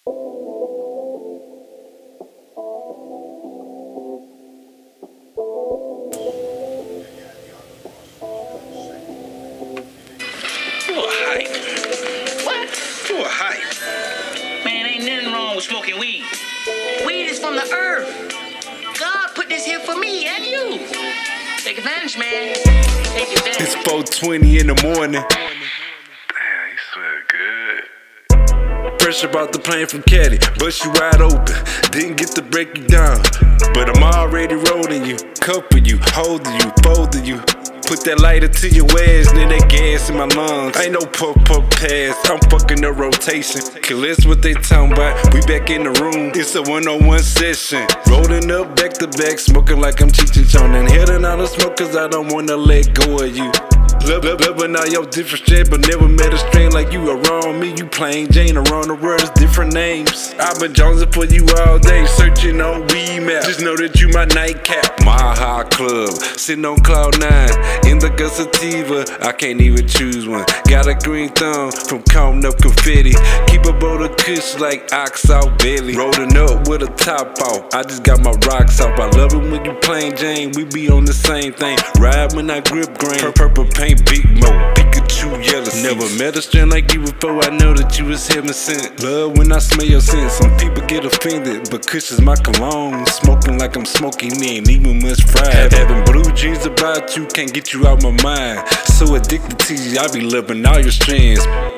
You a hype. What? You a hype. Man, ain't nothing wrong with smoking weed. Weed is from the earth. God put this here for me and you. Take advantage, man. Take advantage. It's 4:20 in the morning. Damn, you smell good. Fresh about the plane from Cali, bust you wide open. Didn't get to break you down, but I'm already rolling you, cupping you, holding you, folding you. Put that lighter to your ass, then that gas in my lungs. Ain't no puff pass, I'm fucking the rotation. Cause that's what they talking about, we back in the room. It's a 1-on-1 session. Rolling up back to back, smoking like I'm Cheech and Chong. And hitting all the smoke cause I don't wanna let go of you. Loving all your different shit, but never met a strain like you around me. You plain Jane around the world, it's different names. I've been jonesing for you all day, searching on Weed Map. Just know that you my nightcap. My high club, sitting on cloud 9. Indica sativa, I can't even choose one. Got a green thumb from counting up confetti. Keep a bowl of kush like ox out belly. Rolling up with a top off, I just got my rocks off. I love it when you plain Jane, we be on the same thing. Ride when I grip grain, purple paint, big mo, Pikachu yellow. Never met a strain like you before, I know that you was heaven sent. Love when I smell your scent, some people get offended, but kush is my cologne. Smoking like I'm smoking, ain't even much fried. Having blue dreams about you, can't get you out my mind. So addicted to you, I be loving all your strands.